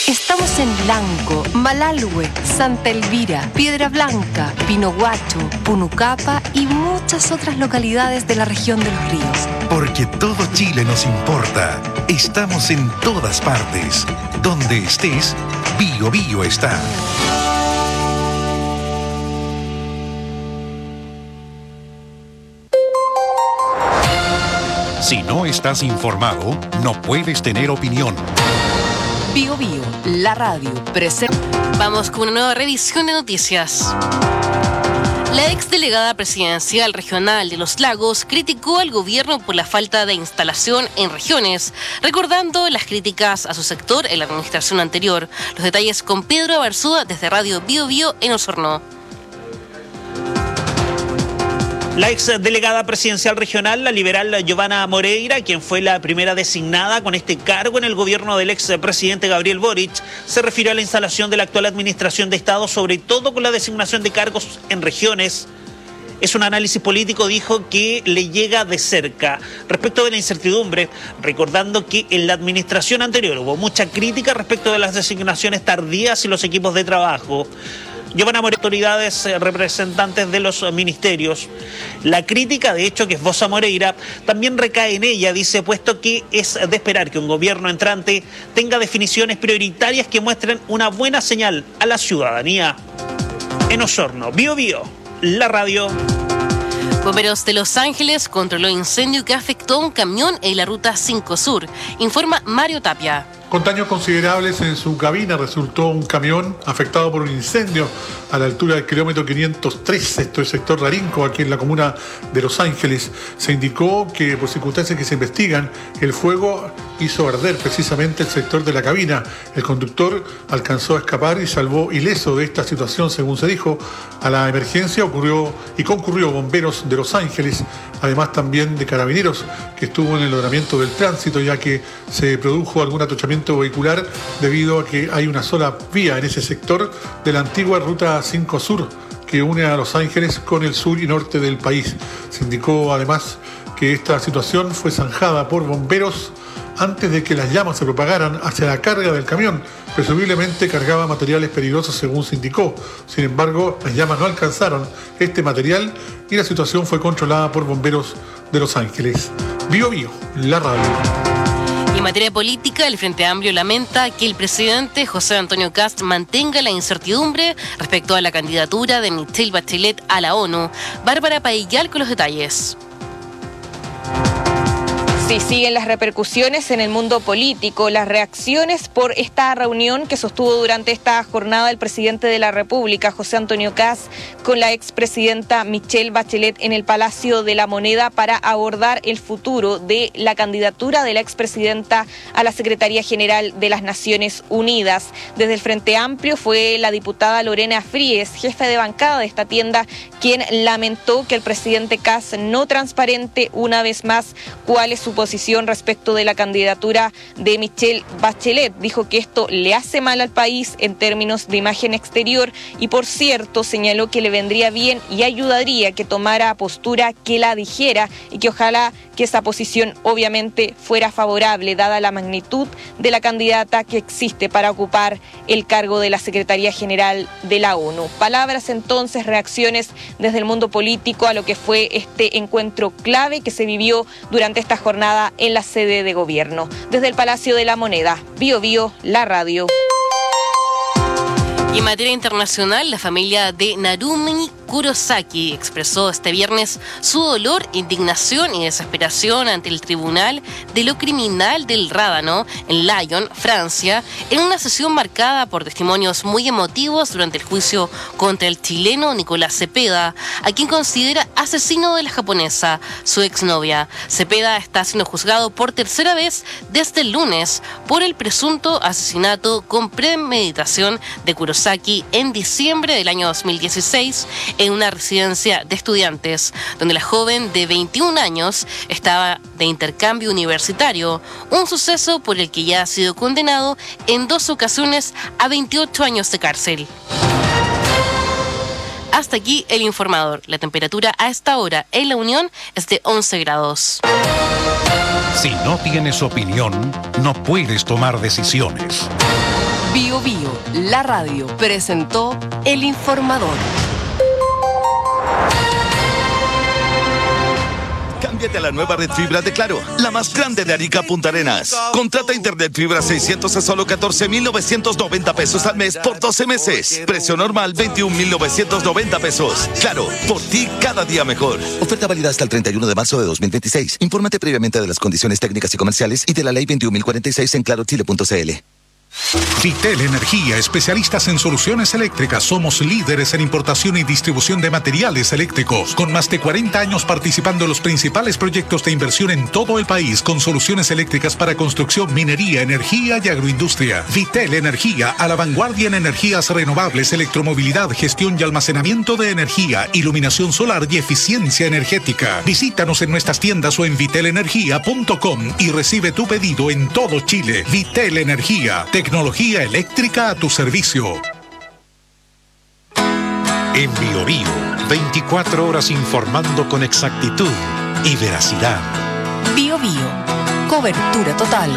Estamos en Lanco, Malalhue, Santa Elvira, Piedra Blanca, Pinohuacho, Punucapa y muchas otras localidades de la región de los ríos. Porque todo Chile nos importa. Estamos en todas partes. Donde estés, Bío Bío está. Si no estás informado, no puedes tener opinión. Bío Bío, la radio presenta. Vamos con una nueva revisión de noticias. La exdelegada presidencial regional de Los Lagos criticó al gobierno por la falta de instalación en regiones, recordando las críticas a su sector en la administración anterior. Los detalles con Pedro Abarzúa desde Radio Bío Bío en Osorno. La exdelegada presidencial regional, la liberal Giovanna Moreira, quien fue la primera designada con este cargo en el gobierno del expresidente Gabriel Boric, se refirió a la instalación de la actual administración de Estado, sobre todo con la designación de cargos en regiones. Es un análisis político, dijo, que le llega de cerca. Respecto de la incertidumbre, recordando que en la administración anterior hubo mucha crítica respecto de las designaciones tardías y los equipos de trabajo. Giovanna Moreira, autoridades representantes de los ministerios. La crítica, de hecho, que esboza Moreira, también recae en ella, dice, puesto que es de esperar que un gobierno entrante tenga definiciones prioritarias que muestren una buena señal a la ciudadanía. En Osorno, Bío Bío, la radio. Bomberos de Los Ángeles controló incendio que afectó a un camión en la ruta 5 Sur, informa Mario Tapia. Con daños considerables en su cabina resultó un camión afectado por un incendio a la altura del kilómetro 513, esto es sector Larinco, aquí en la comuna de Los Ángeles. Se indicó que por circunstancias que se investigan, el fuego hizo arder precisamente el sector de la cabina. El conductor alcanzó a escapar y salvó ileso de esta situación, según se dijo. A la emergencia concurrió bomberos de Los Ángeles, además también de carabineros, que estuvo en el ordenamiento del tránsito, ya que se produjo algún atochamiento vehicular debido a que hay una sola vía en ese sector de la antigua ruta 5 Sur que une a Los Ángeles con el sur y norte del país. Se indicó además que esta situación fue zanjada por bomberos antes de que las llamas se propagaran hacia la carga del camión. Presumiblemente cargaba materiales peligrosos, según se indicó. Sin embargo, las llamas no alcanzaron este material y la situación fue controlada por bomberos de Los Ángeles. Bío Bío, la radio. En materia política, el Frente Amplio lamenta que el presidente José Antonio Kast mantenga la incertidumbre respecto a la candidatura de Michelle Bachelet a la ONU. Bárbara Paillal con los detalles. Sí, siguen las repercusiones en el mundo político, las reacciones por esta reunión que sostuvo durante esta jornada el presidente de la República, José Antonio Kast, con la expresidenta Michelle Bachelet en el Palacio de la Moneda para abordar el futuro de la candidatura de la expresidenta a la Secretaría General de las Naciones Unidas. Desde el Frente Amplio fue la diputada Lorena Fríes, jefe de bancada de esta tienda, quien lamentó que el presidente Kast no transparente una vez más cuál es su posición respecto de la candidatura de Michelle Bachelet. Dijo que esto le hace mal al país en términos de imagen exterior y, por cierto, señaló que le vendría bien y ayudaría que tomara postura, que la dijera y que ojalá que esa posición obviamente fuera favorable dada la magnitud de la candidata que existe para ocupar el cargo de la Secretaría General de la ONU. Palabras entonces, reacciones desde el mundo político a lo que fue este encuentro clave que se vivió durante esta jornada en la sede de gobierno. Desde el Palacio de la Moneda, Bío Bío, la radio. Y en materia internacional, la familia de Narumi Kurosaki expresó este viernes su dolor, indignación y desesperación ante el Tribunal de lo Criminal del Rádano en Lyon, Francia, en una sesión marcada por testimonios muy emotivos durante el juicio contra el chileno Nicolás Cepeda, a quien considera asesino de la japonesa, su exnovia. Cepeda está siendo juzgado por tercera vez desde el lunes por el presunto asesinato con premeditación de Kurosaki en diciembre del año 2016 en una residencia de estudiantes, donde la joven de 21 años estaba de intercambio universitario, un suceso por el que ya ha sido condenado en 2 ocasiones a 28 años de cárcel. Hasta aquí el informador. La temperatura a esta hora en La Unión es de 11 grados. Si no tienes opinión, no puedes tomar decisiones. Bio Bio, la radio, presentó El Informador. Cámbiate a la nueva red fibra de Claro, la más grande de Arica Punta Arenas. Contrata internet fibra 600 a solo 14,990 pesos al mes por 12 meses. Precio normal 21,990 pesos. Claro, por ti cada día mejor. Oferta válida hasta el 31 de marzo de 2026. Infórmate previamente de las condiciones técnicas y comerciales y de la ley 21.046 en clarochile.cl. Vitel Energía, especialistas en soluciones eléctricas. Somos líderes en importación y distribución de materiales eléctricos, con más de 40 años participando en los principales proyectos de inversión en todo el país, con soluciones eléctricas para construcción, minería, energía y agroindustria. Vitel Energía, a la vanguardia en energías renovables, electromovilidad, gestión y almacenamiento de energía, iluminación solar y eficiencia energética. Visítanos en nuestras tiendas o en vitelenergia.com y recibe tu pedido en todo Chile. Vitel Energía, tecnología eléctrica a tu servicio. En Bio Bio, 24 horas informando con exactitud y veracidad. Bio Bio, cobertura total.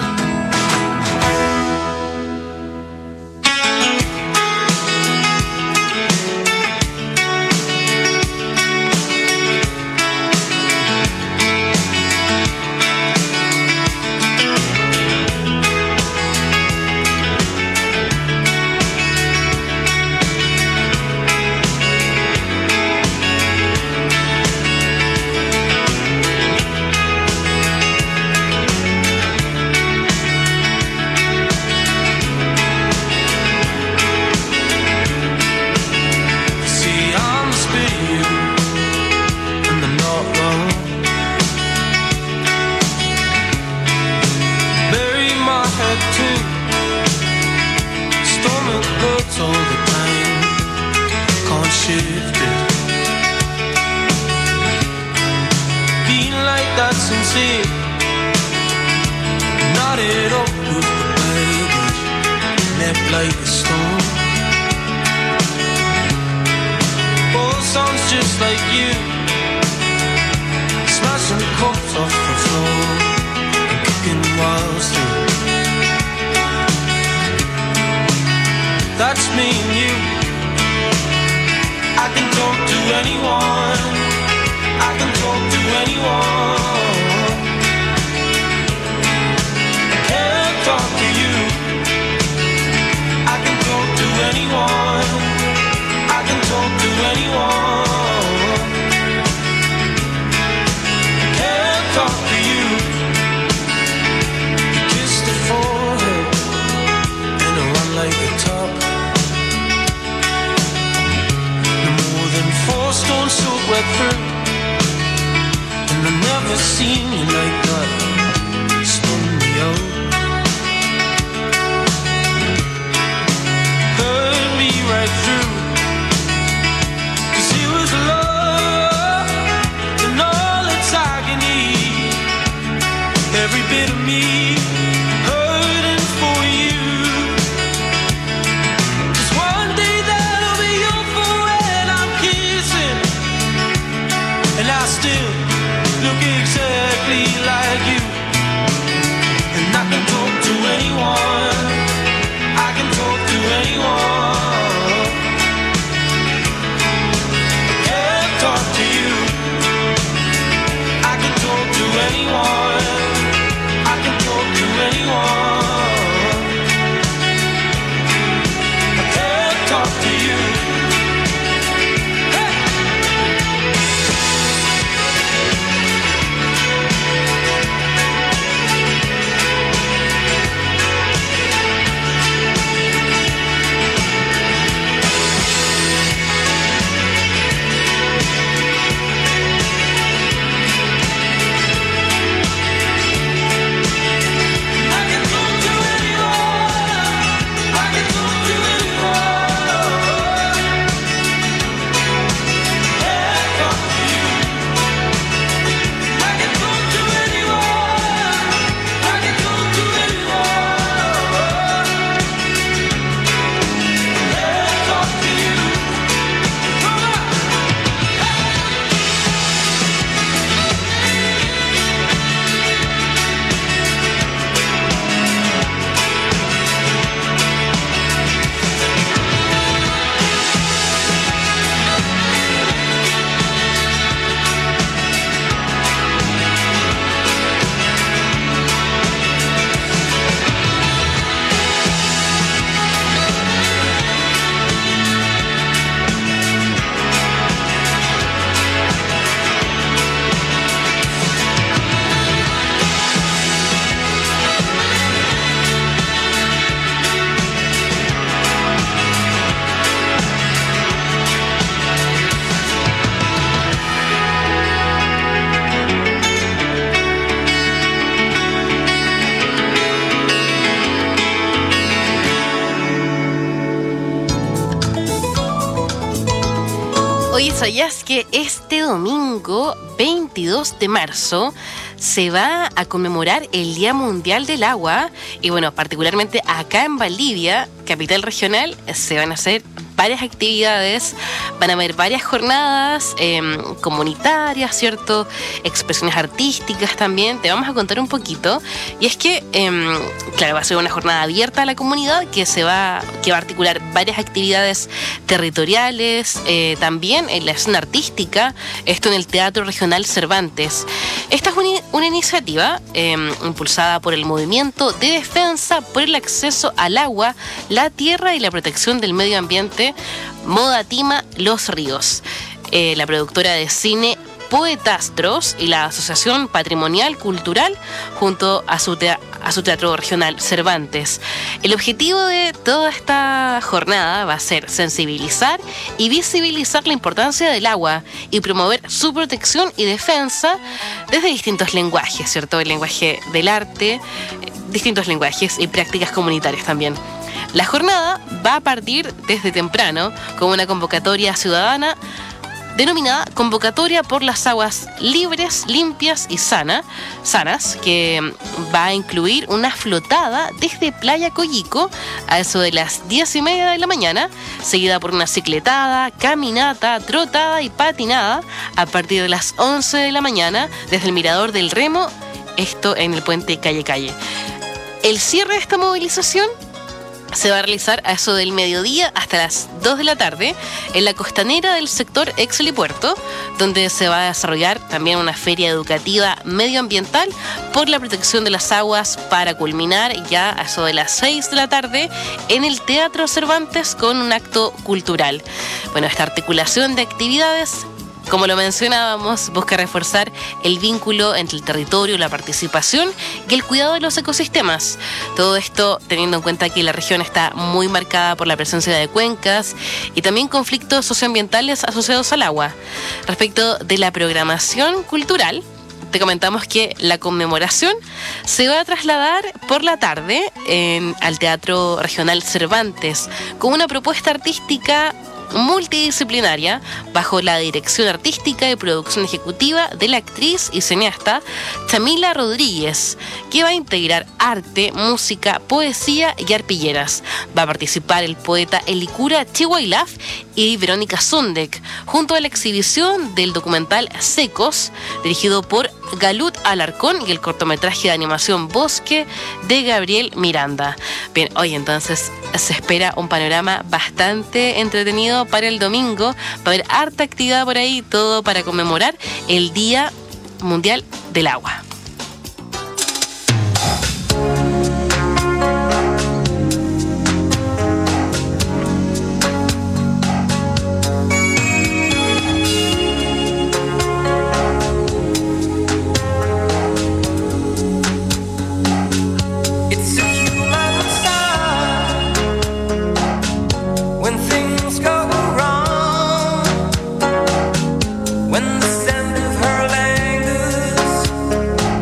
Oye, ¿sabías que este domingo 22 de marzo se va a conmemorar el Día Mundial del Agua? Y bueno, particularmente acá en Valdivia, capital regional, se van a hacer varias actividades, van a haber varias jornadas comunitarias, ¿cierto? Expresiones artísticas también, te vamos a contar un poquito. Y es que, claro, va a ser una jornada abierta a la comunidad que va a articular varias actividades territoriales, también en la escena artística, esto en el Teatro Regional Cervantes. Esta es una iniciativa impulsada por el Movimiento de Defensa por el Acceso al Agua, la Tierra y la Protección del Medio Ambiente, Modatima Los Ríos, la productora de cine Poetastros y la Asociación Patrimonial Cultural junto a su Teatro Regional Cervantes. El objetivo de toda esta jornada va a ser sensibilizar y visibilizar la importancia del agua y promover su protección y defensa desde distintos lenguajes, ¿cierto? El lenguaje del arte, distintos lenguajes y prácticas comunitarias también. La jornada va a partir desde temprano con una convocatoria ciudadana denominada Convocatoria por las Aguas Libres, Limpias y Sanas, que va a incluir una flotada desde Playa Coyico a eso de las 10:30 de la mañana, seguida por una cicletada, caminata, trotada y patinada a partir de las 11 de la mañana desde el Mirador del Remo, esto en el puente Calle. El cierre de esta movilización se va a realizar a eso del mediodía hasta las 2 de la tarde en la costanera del sector Exelipuerto, donde se va a desarrollar también una feria educativa medioambiental por la protección de las aguas para culminar ya a eso de las 6 de la tarde en el Teatro Cervantes con un acto cultural. Bueno, esta articulación de actividades, como lo mencionábamos, busca reforzar el vínculo entre el territorio, la participación y el cuidado de los ecosistemas. Todo esto teniendo en cuenta que la región está muy marcada por la presencia de cuencas y también conflictos socioambientales asociados al agua. Respecto de la programación cultural, te comentamos que la conmemoración se va a trasladar por la tarde al Teatro Regional Cervantes con una propuesta artística multidisciplinaria bajo la dirección artística y producción ejecutiva de la actriz y cineasta Chamila Rodríguez, que va a integrar arte, música, poesía y arpilleras. Va a participar el poeta Elicura Chihuailaf y Verónica Sondek, junto a la exhibición del documental Secos, dirigido por Galut Alarcón, y el cortometraje de animación Bosque de Gabriel Miranda. Bien, hoy entonces se espera un panorama bastante entretenido para el domingo. Va a haber harta actividad por ahí, todo para conmemorar el Día Mundial del Agua. When the scent of her lingers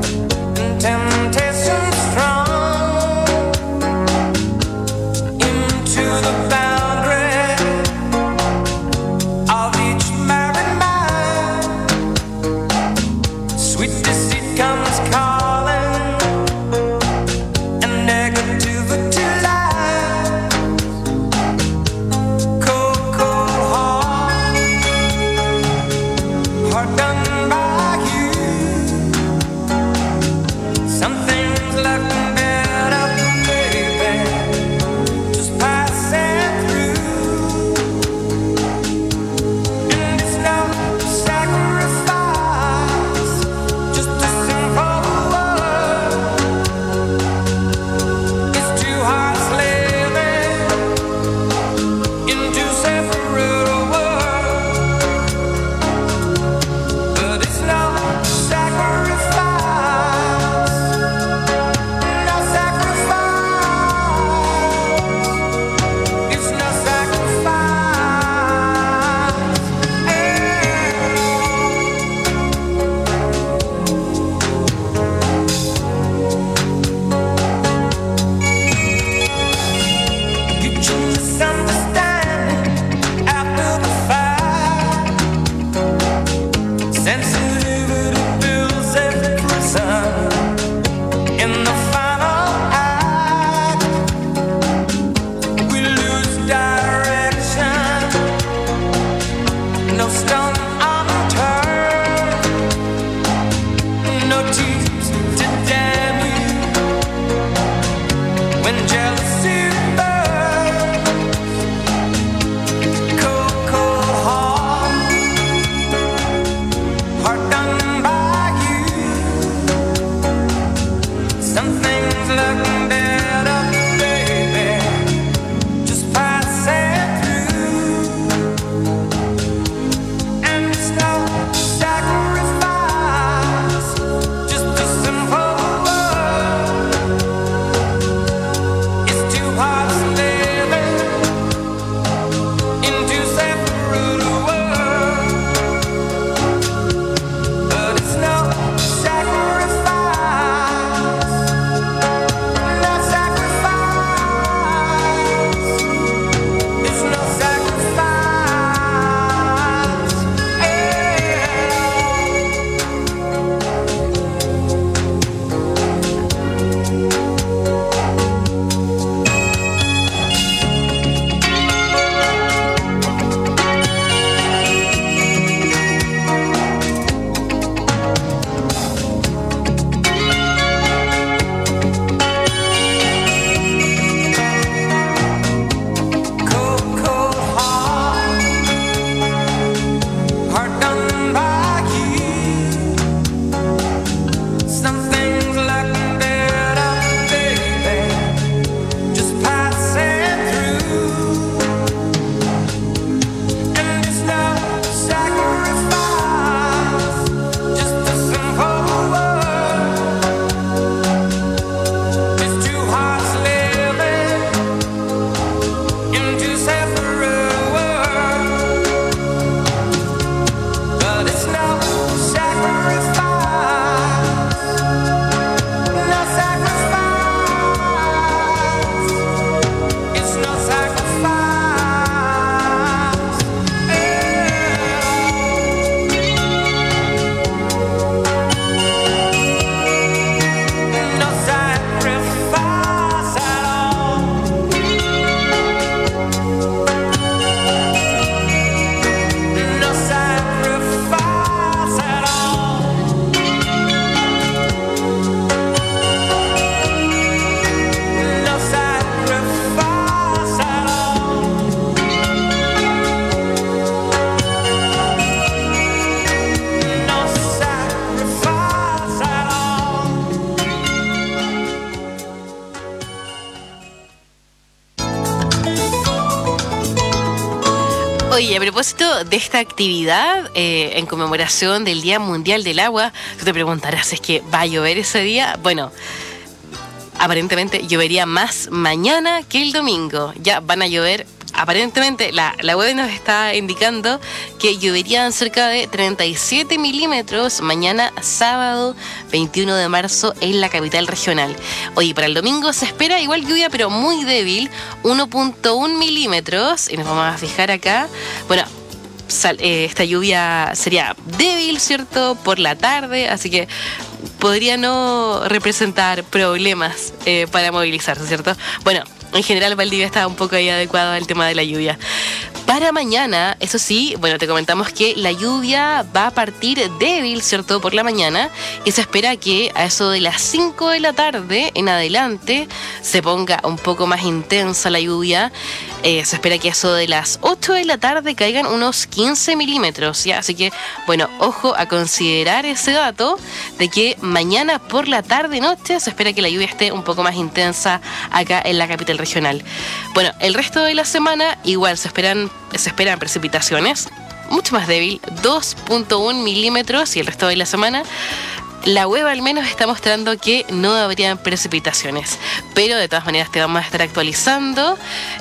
Oye, a propósito de esta actividad en conmemoración del Día Mundial del Agua, tú te preguntarás, ¿es que va a llover ese día? Bueno, aparentemente llovería más mañana que el domingo. Ya van a llover. Aparentemente la web nos está indicando que lloverían cerca de 37 milímetros mañana sábado 21 de marzo en la capital regional. Oye, para el domingo se espera igual lluvia pero muy débil, 1.1 milímetros, y nos vamos a fijar acá. Bueno, esta lluvia sería débil, ¿cierto? Por la tarde, así que podría no representar problemas para movilizarse, ¿cierto? Bueno, en general Valdivia está un poco ahí adecuado al tema de la lluvia. Para mañana, eso sí, bueno, te comentamos que la lluvia va a partir débil, ¿cierto? Por la mañana, y se espera que a eso de las 5 de la tarde en adelante se ponga un poco más intensa la lluvia. Se espera que a eso de las 8 de la tarde caigan unos 15 milímetros, ¿ya? Así que, bueno, ojo a considerar ese dato de que mañana por la tarde-noche se espera que la lluvia esté un poco más intensa acá en la capital regional. Bueno, el resto de la semana igual se esperan precipitaciones, mucho más débil, 2.1 milímetros, y el resto de la semana la web al menos está mostrando que no habrían precipitaciones, pero de todas maneras te vamos a estar actualizando.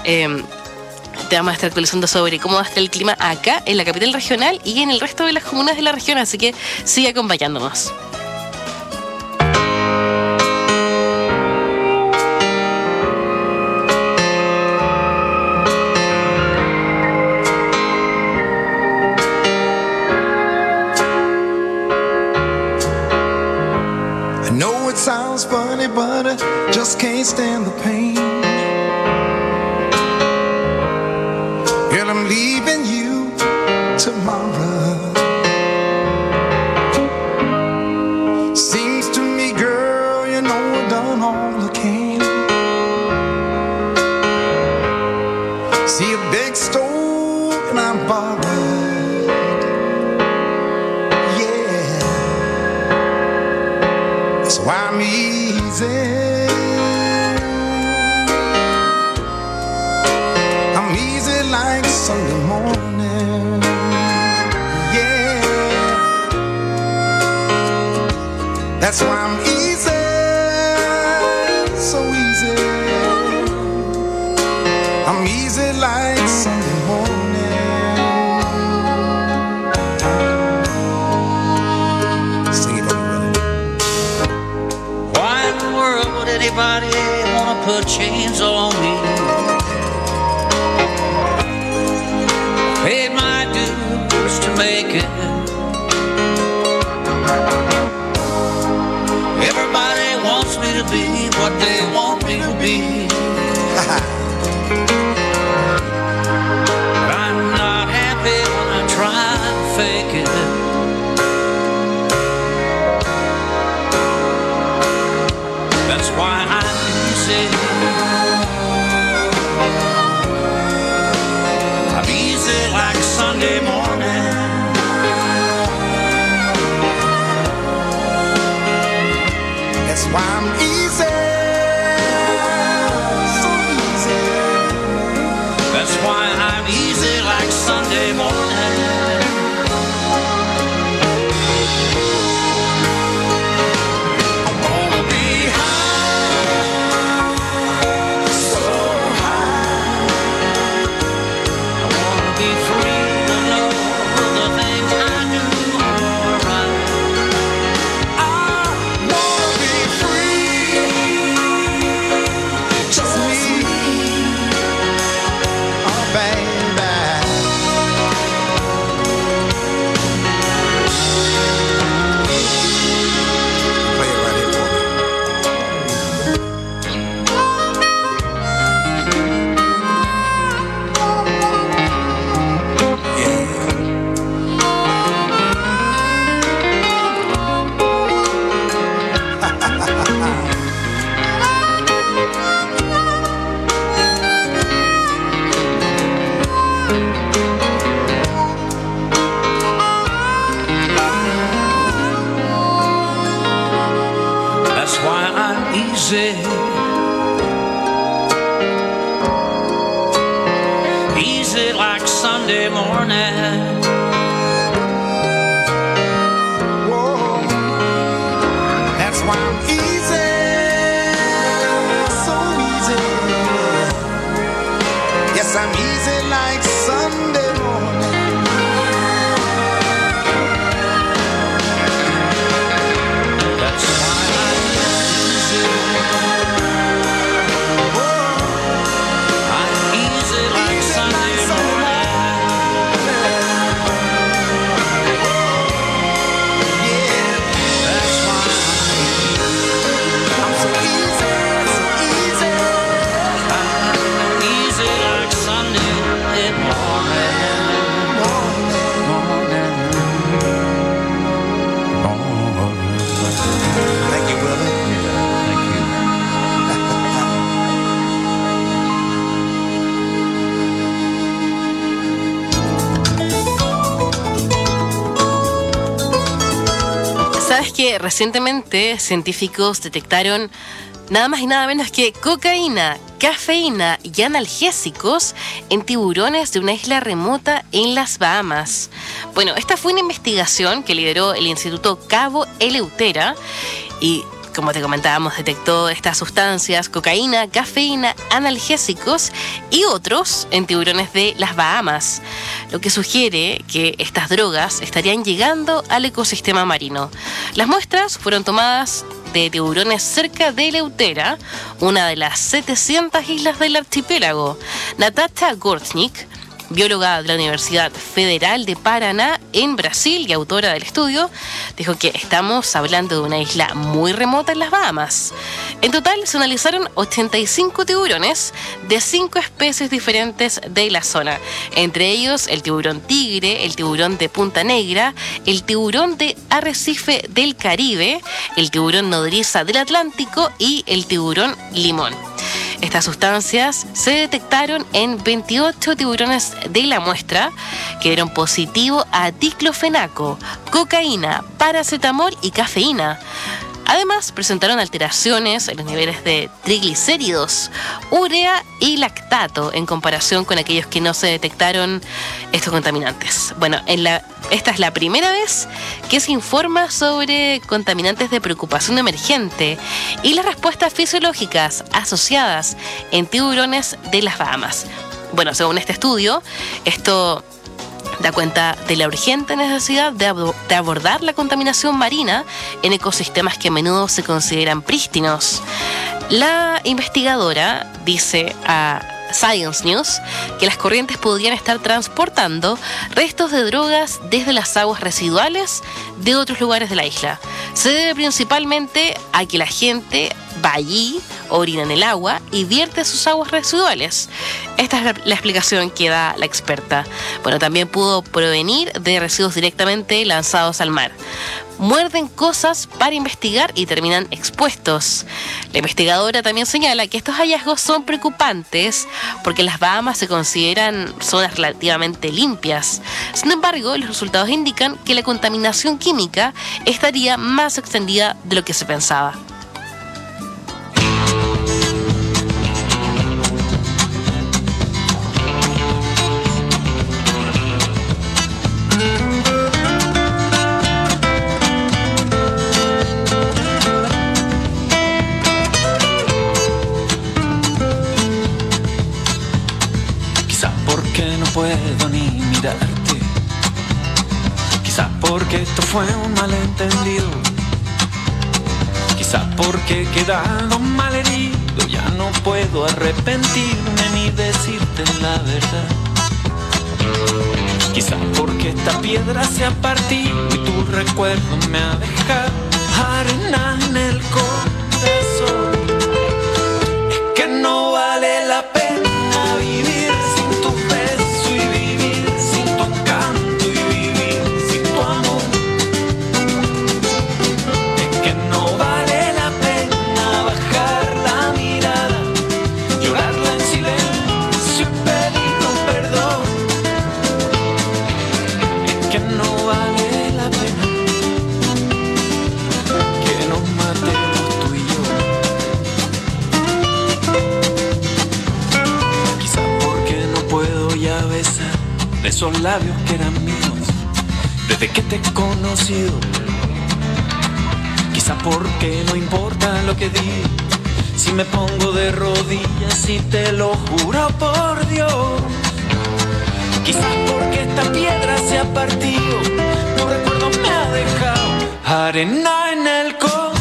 Sobre cómo va a estar el clima acá en la capital regional y en el resto de las comunas de la región, así que sigue acompañándonos. I know it sounds funny, but I just can't stand the pain. Girl, I'm leaving you tomorrow. Seems to me, girl, you know I've done all I can. See a big store and I'm bothered. Yeah, so I'm easy. I'm easy like Sunday morning. Yeah, that's why I'm easy, so easy. I'm easy like Sunday morning. Sing it over, brother. Why in the world would anybody wanna put chains on me? Paid my dues to make it. Everybody wants me to be what they want me to be. But I'm not happy when I try to fake it. That's why I'm easy. I'm easy like Sunday morning. That's why I'm easy, so easy. That's why I'm easy like Sunday morning. I wanna be high, so high. I wanna be free to know the things I do are right. I wanna be free, just me, oh baby. easy like Sunday morning. Whoa, that's why I'm easy, so easy. Yes, I'm easy like Sunday morning. That's why I'm easy. I'm easy like Sunday morning. Yeah, That's why I'm so easy, so easy. I'm easy like Sunday morning. Thank you, brother. Thank you. ¿Sabes que recientemente científicos detectaron nada más y nada menos que cocaína, cafeína y analgésicos en tiburones de una isla remota en las Bahamas? Bueno, esta fue una investigación que lideró el Instituto Cabo Eleutera y, como te comentábamos, detectó estas sustancias, cocaína, cafeína, analgésicos y otros en tiburones de las Bahamas, lo que sugiere que estas drogas estarían llegando al ecosistema marino. Las muestras fueron tomadas de tiburones cerca de Eleutera, una de las 700 islas del archipiélago. Natasha Gortnik, bióloga de la Universidad Federal de Paraná en Brasil y autora del estudio, dijo que estamos hablando de una isla muy remota en las Bahamas. En total se analizaron 85 tiburones de 5 especies diferentes de la zona, entre ellos el tiburón tigre, el tiburón de Punta Negra, el tiburón de Arrecife del Caribe, el tiburón nodriza del Atlántico y el tiburón limón. Estas sustancias se detectaron en 28 tiburones de la muestra que dieron positivo a diclofenaco, cocaína, paracetamol y cafeína. Además, presentaron alteraciones en los niveles de triglicéridos, urea y lactato en comparación con aquellos que no se detectaron estos contaminantes. Bueno, esta es la primera vez que se informa sobre contaminantes de preocupación emergente y las respuestas fisiológicas asociadas en tiburones de las Bahamas. Bueno, según este estudio, esto da cuenta de la urgente necesidad de abordar la contaminación marina en ecosistemas que a menudo se consideran prístinos. La investigadora dice a Science News que las corrientes podrían estar transportando restos de drogas desde las aguas residuales de otros lugares de la isla. Se debe principalmente a que la gente va allí, orina en el agua y vierte sus aguas residuales. Esta es la explicación que da la experta. Bueno, también pudo provenir de residuos directamente lanzados al mar. Muerden cosas para investigar y terminan expuestos. La investigadora también señala que estos hallazgos son preocupantes porque las Bahamas se consideran zonas relativamente limpias. Sin embargo, los resultados indican que la contaminación química estaría más extendida de lo que se pensaba. Puedo ni mirarte, quizás porque esto fue un malentendido, quizás porque he quedado mal herido, ya no puedo arrepentirme ni decirte la verdad, quizás porque esta piedra se ha partido y tu recuerdo me ha dejado arena en el corazón. Es que no vale la pena vivir sin tu beso, que nos matemos tú y de esos labios que eran míos desde que te he conocido. Quizás porque no importa lo que diga, si me pongo de rodillas y te lo juro por Dios. Quizás porque esta piedra se ha partido, tu recuerdo me ha dejado arena en el corazón.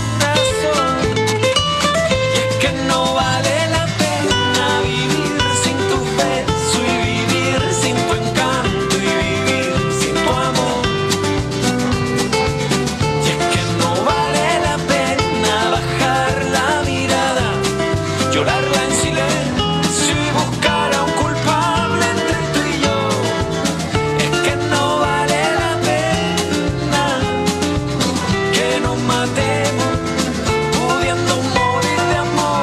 Y es que no vale la pena vivir sin tu beso y vivir sin tu encanto y vivir sin tu amor. Y es que no vale la pena bajar la mirada, llorarla en silencio y buscar a un culpable entre tú y yo. Es que no vale la pena que nos matemos pudiendo morir de amor.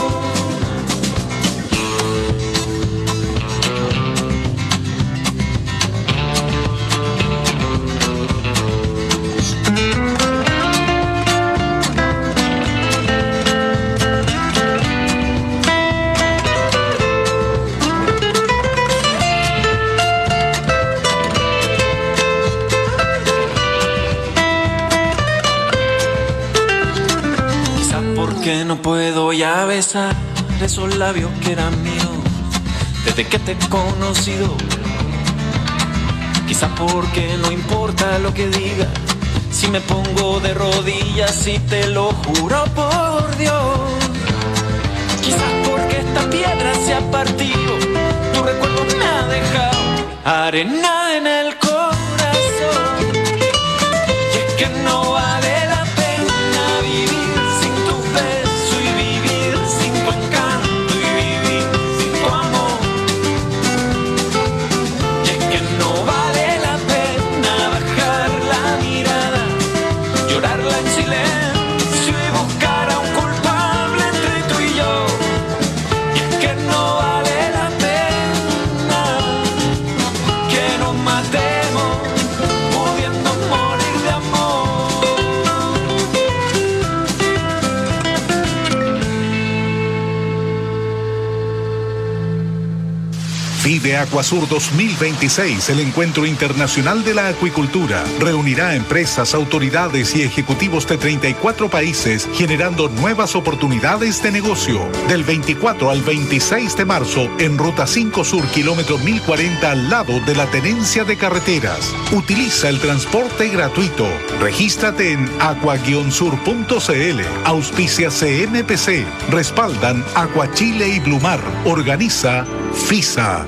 Quizás porque no puedo ya besar esos labios que eran míos desde que te he conocido. Quizás porque no importa lo que diga, si me pongo de rodillas y te lo juro por Dios. Quizás porque esta piedra se ha partido, tu recuerdo me ha dejado arena en el corazón. Y es que no vale la pena vivir sin tu beso y vivir sin tu encanto y vivir sin tu amor. Y es que no vale la pena bajar la mirada, llorarla en silencio y buscar a un culpable entre tú y yo. Y es que no vale la pena que nos matemos pudiendo morir de amor. Vive Acuasur 2026, el encuentro internacional de la acuicultura. Reunirá empresas, autoridades y ejecutivos de 34 países, generando nuevas oportunidades de negocio. Del 24 al 26 de marzo, en Ruta 5 Sur, kilómetro 1040, al lado de la Tenencia de Carreteras. Utiliza el transporte gratuito. Regístrate en aqua-sur.cl. Auspicia CMPC. Respaldan Acuachile y Blumar. Organiza FISA.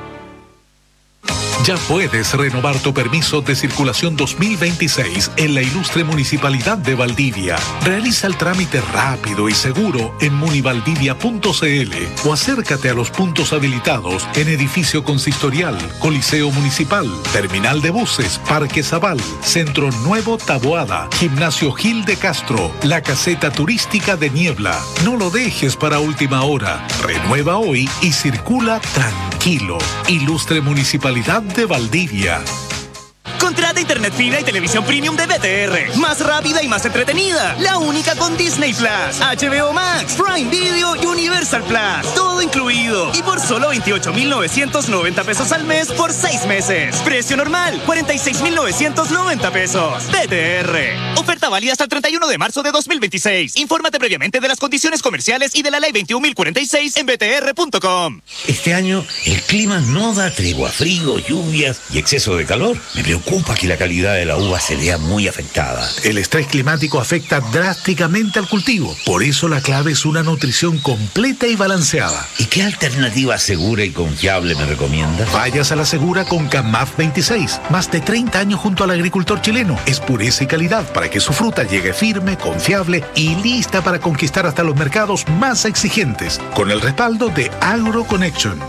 Ya puedes renovar tu permiso de circulación 2026 en la ilustre Municipalidad de Valdivia. Realiza el trámite rápido y seguro en munivaldivia.cl o acércate a los puntos habilitados en Edificio Consistorial, Coliseo Municipal, Terminal de Buses, Parque Zabal, Centro Nuevo Taboada, Gimnasio Gil de Castro, la Caseta Turística de Niebla. No lo dejes para última hora. Renueva hoy y circula tranquilo. Ilustre Municipalidad de Valdivia. Contrata internet fibra y televisión premium de BTR. Más rápida y más entretenida. La única con Disney Plus, HBO Max, Prime Video y Universal Plus. Todo incluido. Y por solo 28,990 pesos al mes por 6 meses. Precio normal, 46,990 pesos. BTR. Oferta válida hasta el 31 de marzo de 2026. Infórmate previamente de las condiciones comerciales y de la ley 21.046 en btr.com. Este año el clima no da tregua. Frío, lluvias y exceso de calor. Me preocupa que la calidad de la uva se vea muy afectada. El estrés climático afecta drásticamente al cultivo. Por eso la clave es una nutrición completa y balanceada. ¿Y qué alternativa segura y confiable me recomienda? Vayas a la segura con CAMAF 26. Más de 30 años junto al agricultor chileno. Es pureza y calidad para que su fruta llegue firme, confiable y lista para conquistar hasta los mercados más exigentes. Con el respaldo de AgroConnection.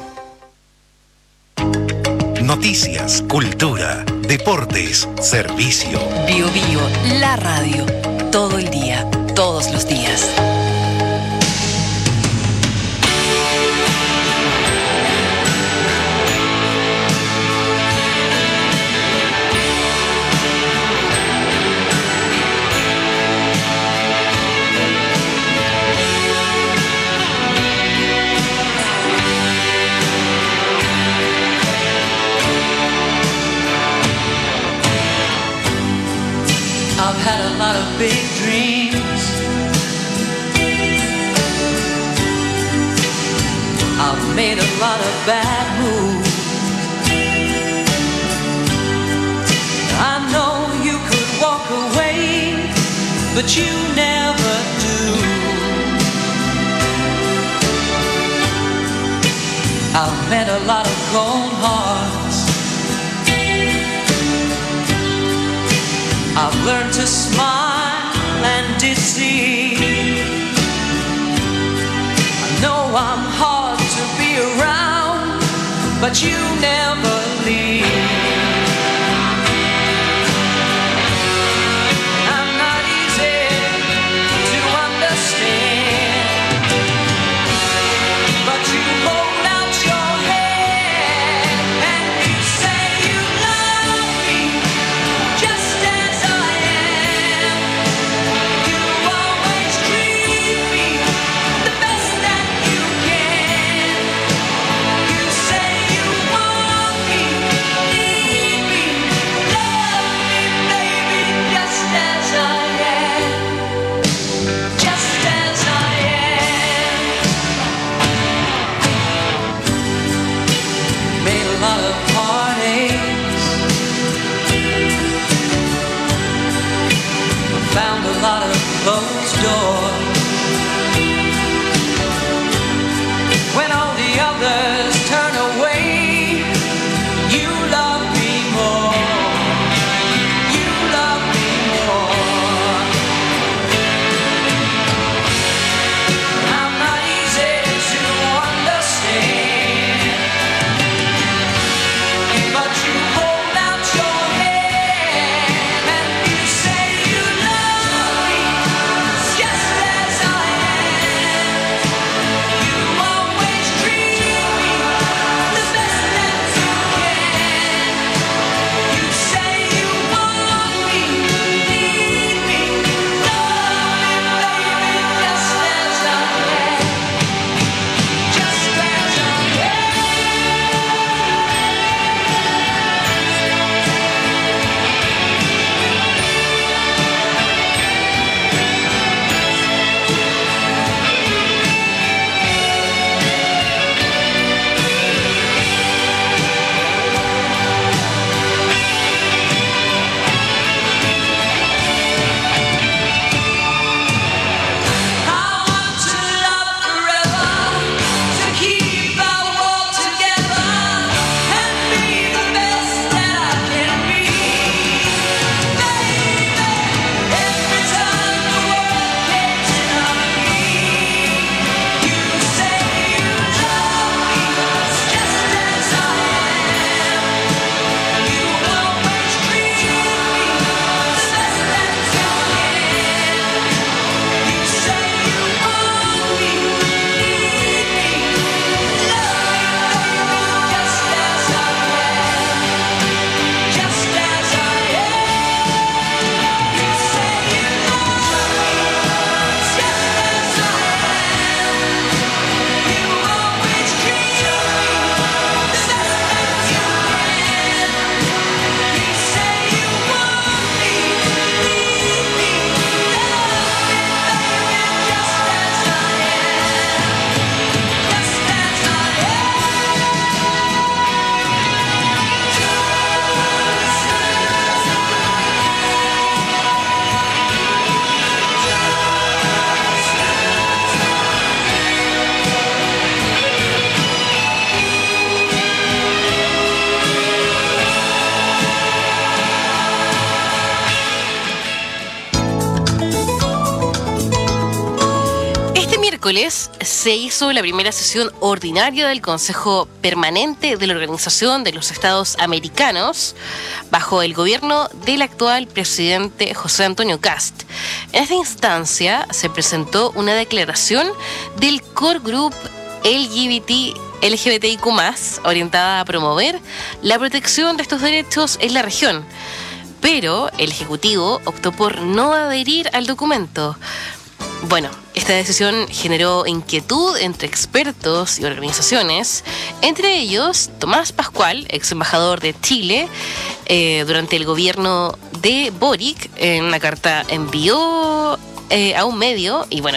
Noticias, cultura, deportes, servicio. Bio Bio, la radio. Todo el día, todos los días. made a lot of bad moves. I know you could walk away, but you never do. I've met a lot of cold hearts. I've learned to smile and deceive. I know I'm hard to be around, but you never leave. I'm not easy to understand, but you hold out your hand and you say you love me just as I am. You always treat me the best that you can. You say you want me, need me, love me, baby, just as I am. Just as I am. Made a lot of heartaches, found a lot of closed doors. When all the others turn away, you love me more. You love me more. I'm not easy to understand, but you hold out your hand and you say you love me just as I am. You always treat me the best that you can. You say you want me, need me, love me, baby, just as I am. Just as I am. I want to love forever, to keep our world together, and be the best that I can be. Baby, every time the world caves in on me, you say you love me just as I am. You always treat me the best that you can. You say you want me, need me, love me, baby, just as I am. Just as I am. You say you love me just as I am. You always treat me the best that you can. You say you want me, need me, love me, baby, just as I am. Just as I Este miércoles se hizo la primera sesión ordinaria del Consejo Permanente de la Organización de los Estados Americanos bajo el gobierno del actual presidente José Antonio Kast. En esta instancia se presentó una declaración del Core Group LGBTIQ+, orientada a promover la protección de estos derechos en la región. Pero el Ejecutivo optó por no adherir al documento. Bueno, esta decisión generó inquietud entre expertos y organizaciones, entre ellos Tomás Pascual, ex embajador de Chile, durante el gobierno de Boric, en una carta envió a un medio, y bueno,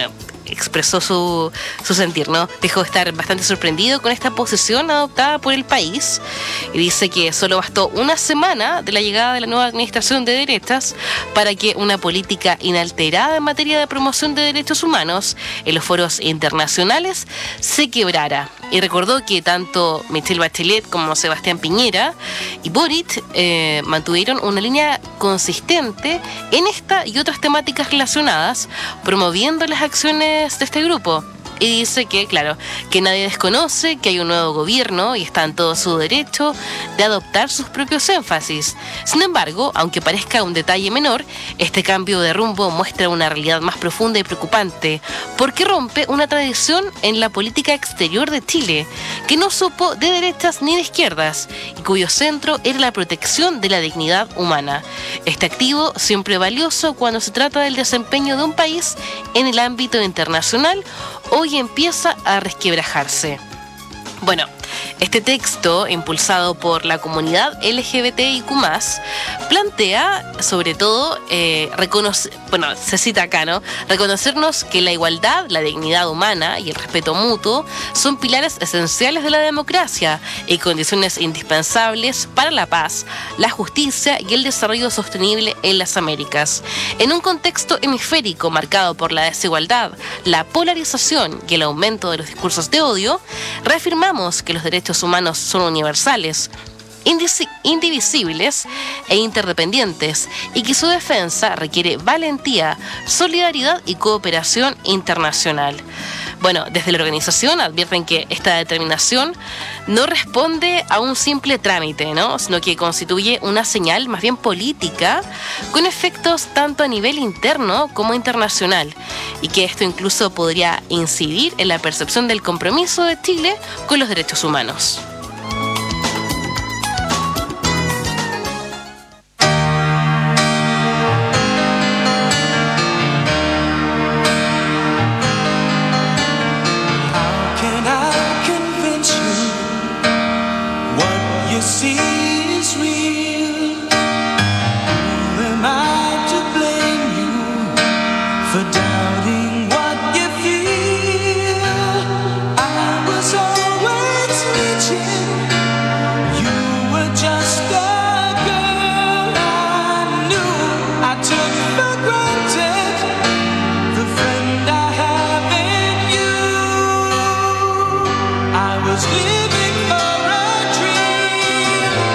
expresó su sentir, ¿no? Dijo estar bastante sorprendido con esta posición adoptada por el país y dice que solo bastó una semana de la llegada de la nueva administración de derechas para que una política inalterada en materia de promoción de derechos humanos en los foros internacionales se quebrara. Y recordó que tanto Michelle Bachelet como Sebastián Piñera y Boric mantuvieron una línea consistente en esta y otras temáticas relacionadas, promoviendo las acciones de este grupo. Y dice que, claro, que nadie desconoce que hay un nuevo gobierno y está en todo su derecho de adoptar sus propios énfasis. Sin embargo, aunque parezca un detalle menor, este cambio de rumbo muestra una realidad más profunda y preocupante, porque rompe una tradición en la política exterior de Chile, que no supo de derechas ni de izquierdas, y cuyo centro era la protección de la dignidad humana. Este activo, siempre valioso cuando se trata del desempeño de un país en el ámbito internacional, hoy empieza a resquebrajarse. Bueno, este texto, impulsado por la comunidad LGBTIQ+, plantea, sobre todo, se cita acá, ¿no? Reconocernos que la igualdad, la dignidad humana y el respeto mutuo son pilares esenciales de la democracia y condiciones indispensables para la paz, la justicia y el desarrollo sostenible en las Américas. En un contexto hemisférico marcado por la desigualdad, la polarización y el aumento de los discursos de odio, reafirmamos que los derechos humanos son universales, indivisibles e interdependientes, y que su defensa requiere valentía, solidaridad y cooperación internacional. Bueno, desde la organización advierten que esta determinación no responde a un simple trámite, ¿no? Sino que constituye una señal más bien política con efectos tanto a nivel interno como internacional, y que esto incluso podría incidir en la percepción del compromiso de Chile con los derechos humanos. Living for a dream.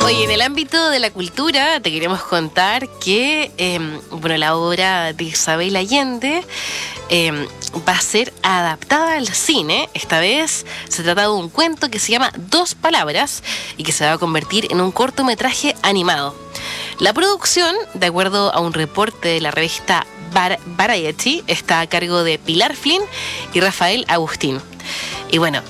Oye, en el ámbito de la cultura te queremos contar que la obra de Isabel Allende va a ser adaptada al cine. Esta vez se trata de un cuento que se llama Dos Palabras y que se va a convertir en un cortometraje animado. La producción, de acuerdo a un reporte de la revista Variety, está a cargo de Pilar Flynn y Rafael Agustín. Y bueno,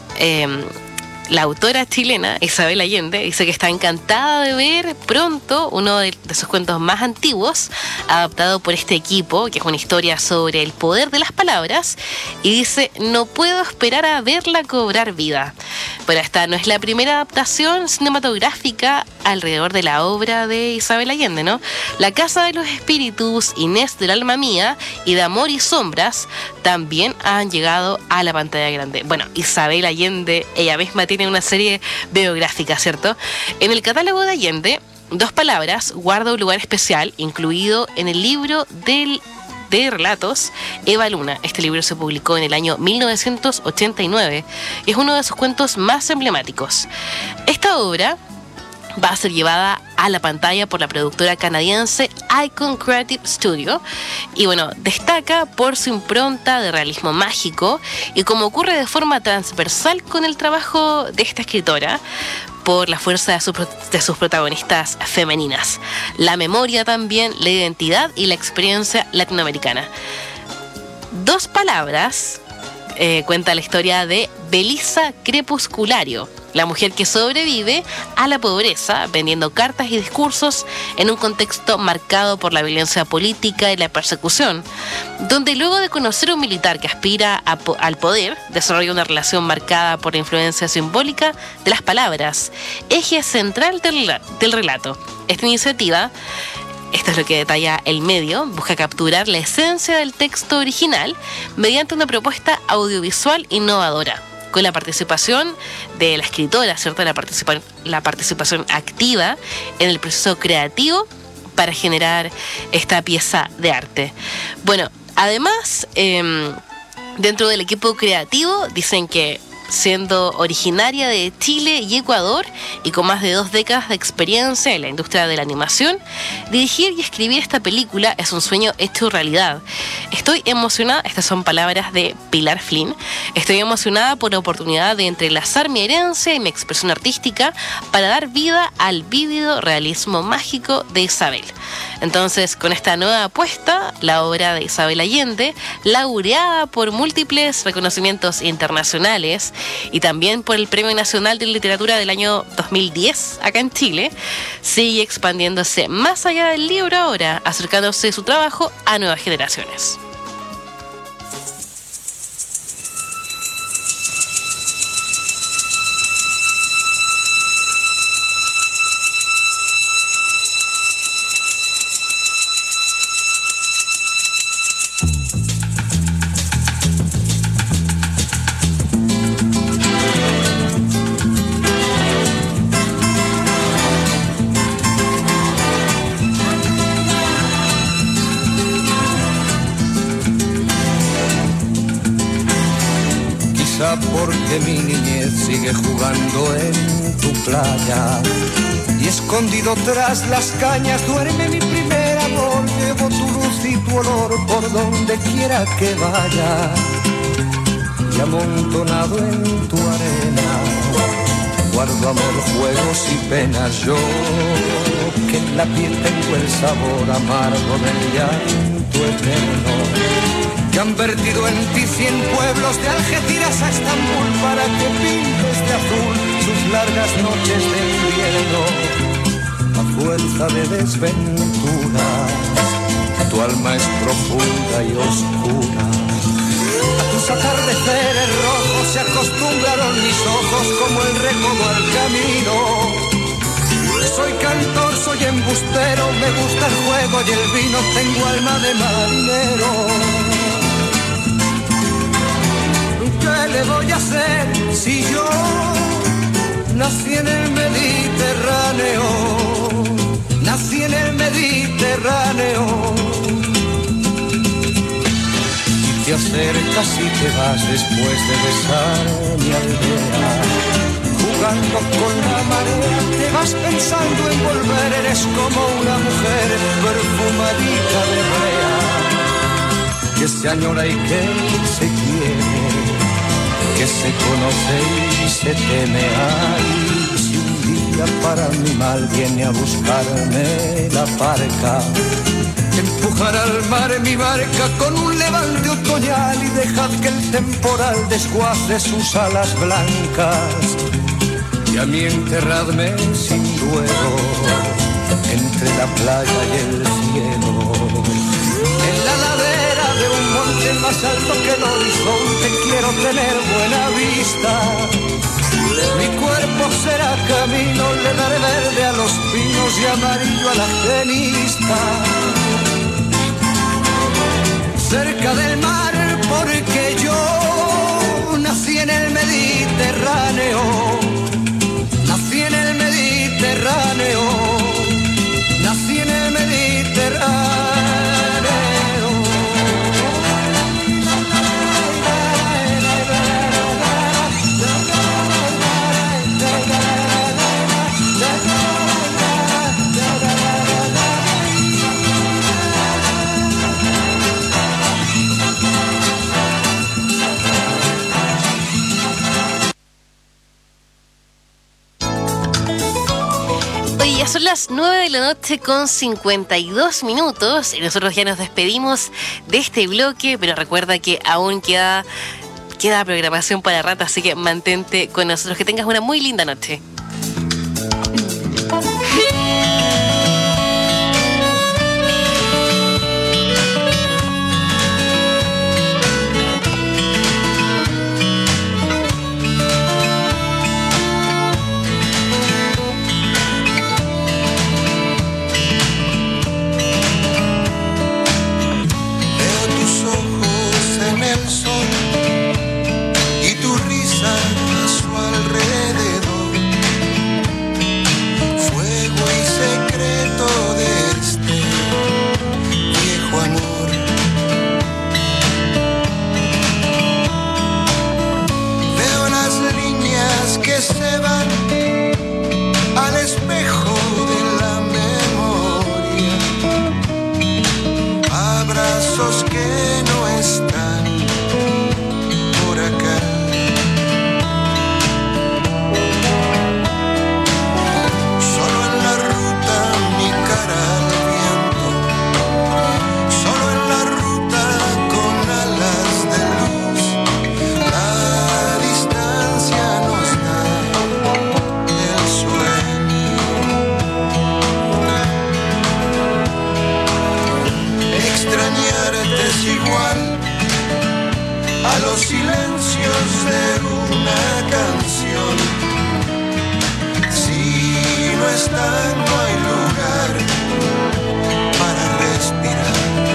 la autora chilena Isabel Allende dice que está encantada de ver pronto uno de sus cuentos más antiguos adaptado por este equipo, que es una historia sobre el poder de las palabras, y dice: no puedo esperar a verla cobrar vida. Pero esta no es la primera adaptación cinematográfica alrededor de la obra de Isabel Allende, ¿no? La Casa de los Espíritus, Inés del Alma Mía y De Amor y Sombras también han llegado a la pantalla grande. Bueno, Isabel Allende, ella misma tiene una serie biográfica, ¿cierto? En el catálogo de Allende, Dos Palabras guarda un lugar especial, incluido en el libro de relatos Eva Luna. Este libro se publicó en el año 1989 y es uno de sus cuentos más emblemáticos. Esta obra va a ser llevada a la pantalla por la productora canadiense Icon Creative Studio y bueno, destaca por su impronta de realismo mágico y, como ocurre de forma transversal con el trabajo de esta escritora, por la fuerza de sus protagonistas femeninas, la memoria también, la identidad y la experiencia latinoamericana. Dos Palabras cuenta la historia de Belisa Crepusculario, la mujer que sobrevive a la pobreza vendiendo cartas y discursos en un contexto marcado por la violencia política y la persecución, donde luego de conocer a un militar que aspira al poder, desarrolla una relación marcada por la influencia simbólica de las palabras, eje central del relato. Esta iniciativa, esto es lo que detalla el medio, busca capturar la esencia del texto original mediante una propuesta audiovisual innovadora, con la participación de la escritora, ¿cierto? La participación activa en el proceso creativo para generar esta pieza de arte. Bueno, además, dentro del equipo creativo dicen que, siendo originaria de Chile y Ecuador y con más de 2 décadas de experiencia en la industria de la animación, dirigir y escribir esta película es un sueño hecho realidad. Estoy emocionada, estas son palabras de Pilar Flynn, estoy emocionada por la oportunidad de entrelazar mi herencia y mi expresión artística para dar vida al vívido realismo mágico de Isabel. Entonces, con esta nueva apuesta, la obra de Isabel Allende, laureada por múltiples reconocimientos internacionales y también por el Premio Nacional de Literatura del año 2010 acá en Chile, sigue expandiéndose más allá del libro ahora, acercándose su trabajo a nuevas generaciones. Porque mi niñez sigue jugando en tu playa y escondido tras las cañas duerme mi primer amor. Llevo tu luz y tu olor por donde quiera que vaya y amontonado en tu arena guardo amor, juegos y penas. Yo que en la piel tengo el sabor amargo del llanto eterno, que han vertido en ti 100 pueblos de Algeciras a Estambul para que pintes de azul sus largas noches de invierno. A fuerza de desventuras, tu alma es profunda y oscura. A tus atardeceres rojos se acostumbraron mis ojos como el recodo al camino. Soy cantor, soy embustero, me gusta el juego y el vino, tengo alma de marinero. ¿Qué le voy a hacer si yo nací en el Mediterráneo? Nací en el Mediterráneo. Y te acercas y te vas después de besar mi aldea, jugando con la marea, te vas pensando en volver, eres como una mujer perfumadita de brea, que se añora y que se quiere, que se conoce y se teme. Ay, si un día para mi mal viene a buscarme la parca, empujar al mar mi barca con un levante otoñal y dejad que el temporal desguace sus alas blancas, y a mí enterradme sin duelo entre la playa y el cielo, en la ladera de un monte más alto que el horizonte. Quiero tener buena vista, mi cuerpo será camino, le daré verde a los pinos y amarillo a la genista. Cerca del mar, porque yo nací en el Mediterráneo, nací en el Mediterráneo, nací en el Mediterráneo. Ya son las 9 de la noche con 52 minutos y nosotros ya nos despedimos de este bloque, pero recuerda que aún queda programación para rato, así que mantente con nosotros. Que tengas una muy linda noche. Se van al espejo de la memoria, abrazos que no están por acá. Solo en la ruta mi cara al viento, solo en la ruta con alas de luz, la distancia nos da es igual a los silencios de una canción. Si no están, no hay lugar para respirar.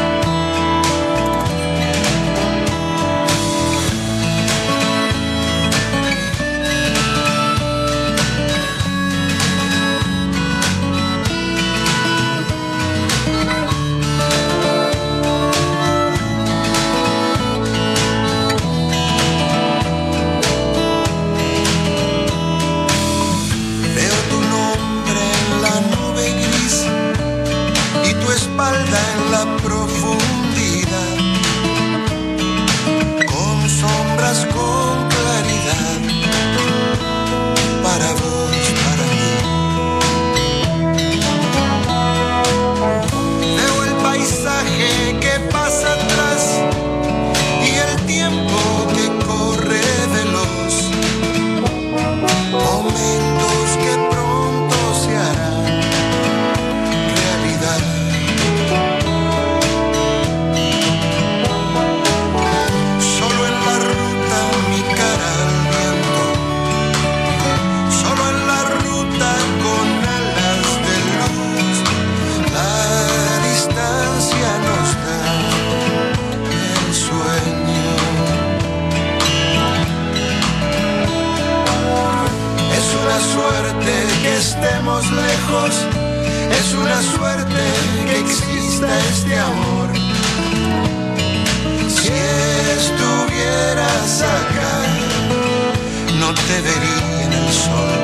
En la profundidad, con sombras, con claridad, para vos, para mí. Veo el paisaje que pasa atrás y el tiempo que corre veloz, momentos que pronto se harán realidad. Suerte que estemos lejos, es una suerte que exista este amor. Si estuvieras acá, no te vería en el el sol.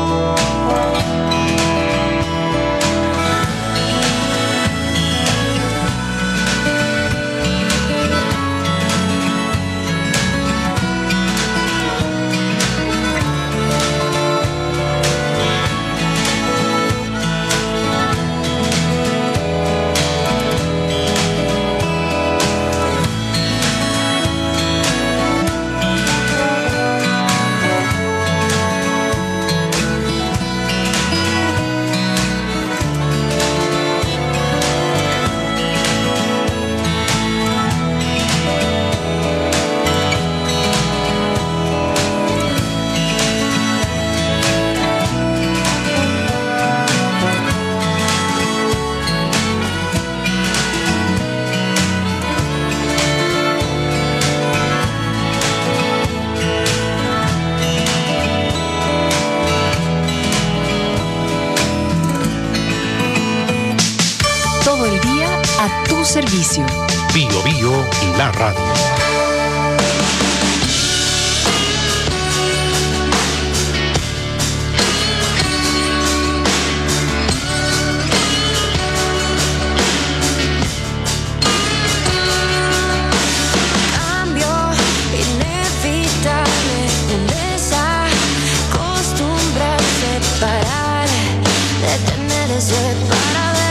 Todo el día a tu servicio. Bio Bio, la radio. Cambio inevitable, un desacostumbrarse, parar, detenerse para ver.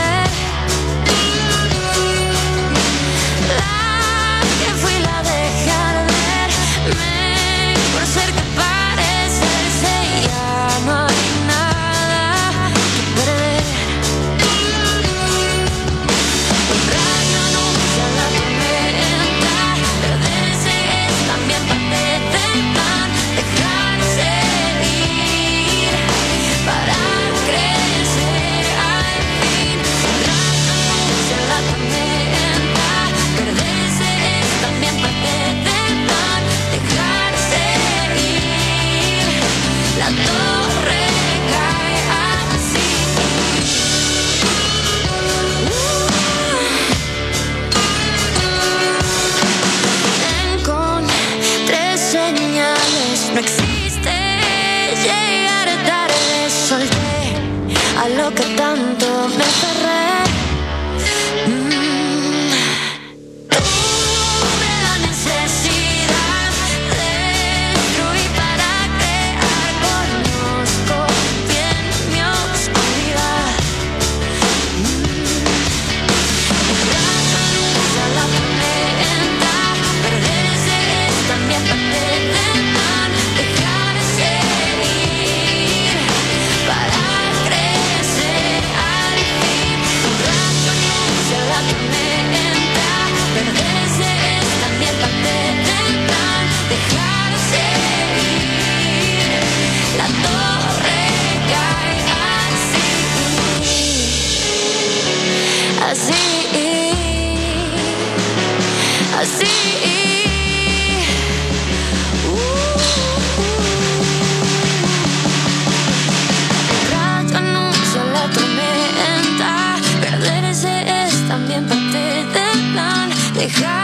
No existe llegar tarde, solté a lo que tanto me aferré. Tuve la necesidad de destruir para crear, conozco bien mi oscuridad. Un rato anuncia la tormenta, perderse es también parte de así. El rato anuncia la tormenta, perderse es también parte del plan. Dejar